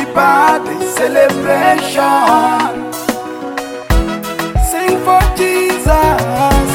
birthday celebration. Sing for Jesus.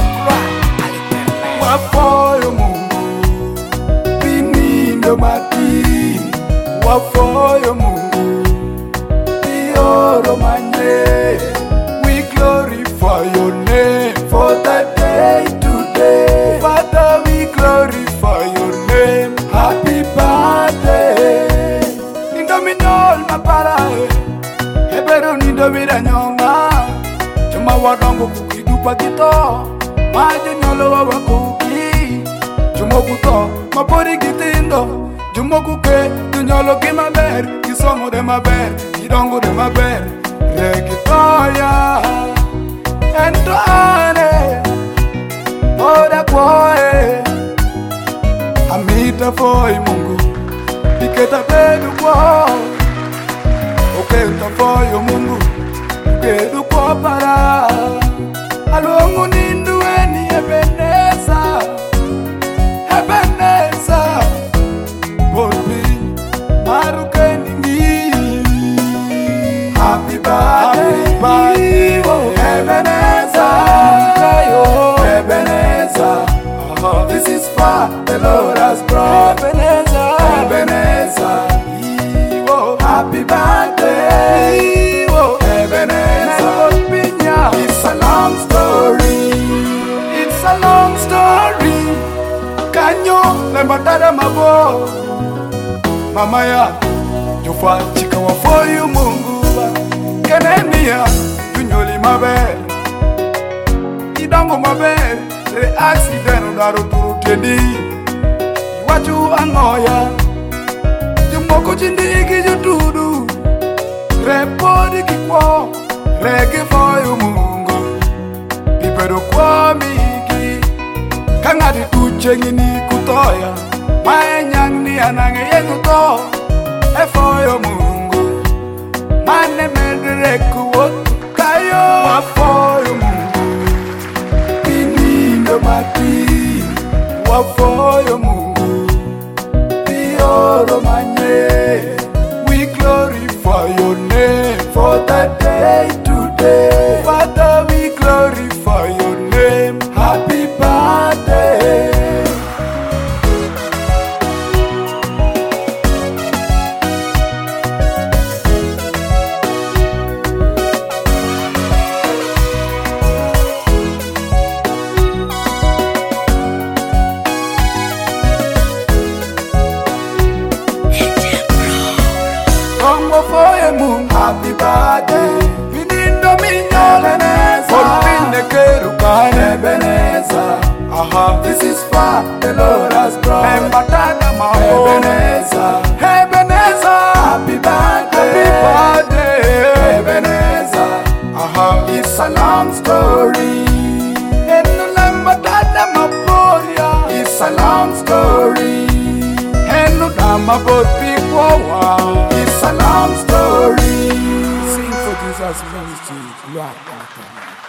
Wafoyo Mungu binindo mati. Wafoyo Mungu bioro manye. We glorify your name for the day today. Father, we glorify your name. Happy birthday. Indominol maparae. Hebero nindomira nyonga. Chuma wadongo kukidupa kito. Majo nyolo wa wakuki. Chumo kuto mapori kitindo. Jumo kuke nyolo kimaber. Kisomo de maber. Kidongo de maber. Rekitoya ento ane oda kwoe amita foi Mungu iketa bedu kwo okenta foi Mungu kedu kwo para alongu nindu eni Ebeneza Bolbi marukeni happy birthday, oh Ebeneza, Ebeneza. This is far the Lord has brought. Ebeneza, oh happy birthday, oh Ebeneza. It's a long story. It's a long story. Kanyo lembatada mabo, mama ya jufa chika wafoyu Mungu. Kenenia, Junyoli maber, Idango maber, re accident udaro turu tedi. Waju angoya, Jumoko chindigi jutudu, repodi kikwo, rege foyu Mungu, Ipedo kwa miki, kangati tuchengi ni kutoya, Maenyang ni anange yeguto, foyu Mungu. Mane medreku kayo wafoyo Mungu binindo mati wafoyo Mungu bioro manye. We glorify your name for the day today. Father, we glorify your name. Happy birthday. Happy birthday, Binindo Minyole Bolbine Kerukane Ebeneza. This is far the Lord has brought. Embatana Mao Ebeneza, Ebeneza. Happy birthday, happy birthday, Ebeneza. It's a long story. Enulembatana Maporia. It's a long story. Enudama Botpikwa. It's a long story. Sing for Jesus, ministry, glory.